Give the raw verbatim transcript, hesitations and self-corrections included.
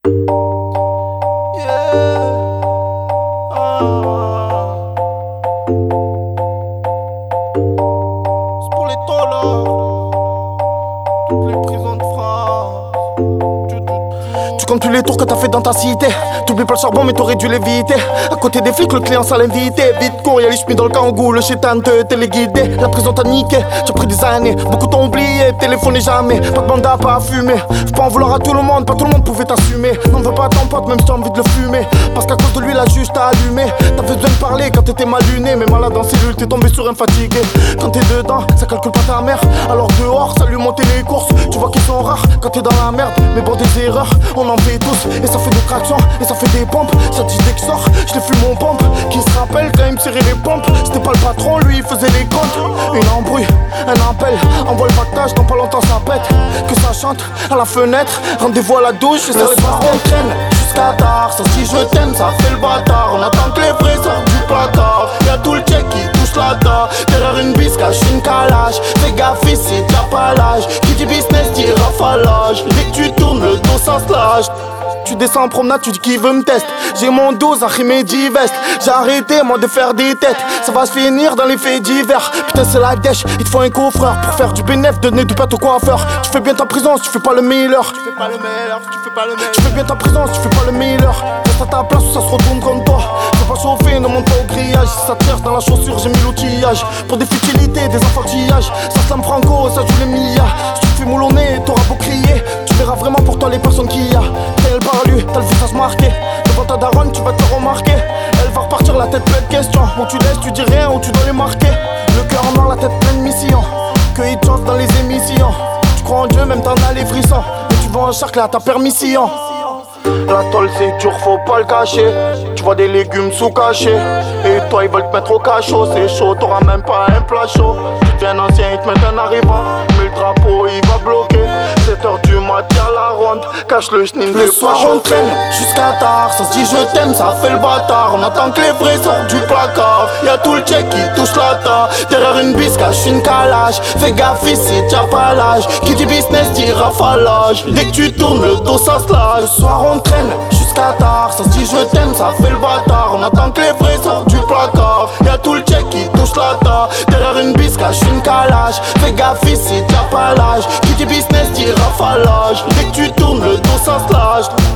C'est pour les tôlards, toutes les prisons de France. Tu comptes plus les tours que t'as fait dans ta cité. T'oublies pas le charbon mais t'aurais dû l'éviter. À côté des flics le client ça l'invité. Vite cours y'a les chemins dans le kangou. Le chétan te téléguidé. La prison t'a niqué, tu as pris des années. Beaucoup t'ont oublié, téléphoné jamais. Pas de mandat, pas à fumer. Faut pas en vouloir à tout le monde, pas tout le monde pouvait t'assumer. N'en veux pas à ton pote même si t'as envie de le fumer. Parce qu'à cause de lui la juge t'a allumé. T'avais besoin de parler quand t'étais mal luné. Mais malade en cellule t'es tombé sur un fatigué. Quand t'es dedans ça calcule pas ta mère. Alors dehors ça lui montait les courses. Tu vois qu'ils sont rares quand t'es dans la merde. Mais bon des erreurs on en fait tous. Et ça fait des tractions et ça fait des pompes. Ça dit dès que sort, je l'ai fume mon pompe. Qui se rappelle quand il me serrait les pompes. C'était pas le patron, lui il faisait les comptes. Une embrouille, un appel, envoie le pactage, dans pas longtemps ça pète. Que ça chante à la fenêtre, rendez-vous à la douche et ça les soir on traîne jusqu'à tard. Ça si je t'aime, ça fait le bâtard. On attend que les vrais sortent du placard. Y'a tout le check qui touche la dent. Derrière une bise cache une calage. Fais gaffe ici, t'as pas l'âge. Qui dit business dit rafalage. Dès que tu tournes le dos ça se lâche. Tu descends en promenade, tu dis qui veut me tester. J'ai mon dos, Zahri divest. J'ai arrêté moi de faire des têtes. Ça va se finir dans les faits divers. Putain c'est la dèche, il te faut un coffreur. Pour faire du bénéf, donner du pâte au coiffeur. Tu fais bien ta prison si tu fais pas le meilleur. Tu fais pas le meilleur, tu fais pas le meilleur. Tu fais bien ta prison si tu fais pas le meilleur. Reste à ta place ou ça se retourne contre toi. Fais pas chauffer, ne monte pas au grillage. Si ça te cherche dans la chaussure, j'ai mis l'outillage. Pour des futilités, des enfantillages. Ça slame franco, ça joue les milliards. Si tu te fais moulonner, t'auras beau crier. Tu verras vraiment pour toi les personnes qu'il y a. Tel par lui, t'as le visage marqué. Devant ta daronne, tu vas te remarquer. Elle va repartir la tête pleine de questions. Ou tu laisses, tu dis rien, ou tu dois les marquer. Le cœur en noir, la tête pleine de missions. Que ils te chantent dans les émissions. Tu crois en Dieu, même t'en as les frissons. Mais tu vas en charcle à ta permission. La tôle c'est dur, faut pas le cacher. Tu vois des légumes sous cachés. Et toi ils veulent te mettre au cachot. C'est chaud, t'auras même pas un plat chaud. Tu deviens ancien, ils te mettent un arrivant. Mais le drapeau il va bloquer. sept heures du mat, y'a la ronde. Cache le chenille, le soir on traîne jusqu'à tard. Ça se dit je t'aime, ça fait le bâtard. On attend que les vrais sortent du placard. Y'a tout le check qui touche la ta. Derrière une bise cache une calage. Fais gaffe ici, t'as pas l'âge. Qui dit business dit rafalage. Dès que tu tournes le dos ça se lâche. Le soir on traîne jusqu'à tard. Ça se dit je t'aime, ça fait le bâtard. On attend que les vrais sortent du placard. Y'a tout le check qui touche la ta. Derrière une bise cache une calage. Fais gaffe ici, t'as pas l'âge. Qui dit business dit rafalage. Dès que tu tournes le dos ça se lâche.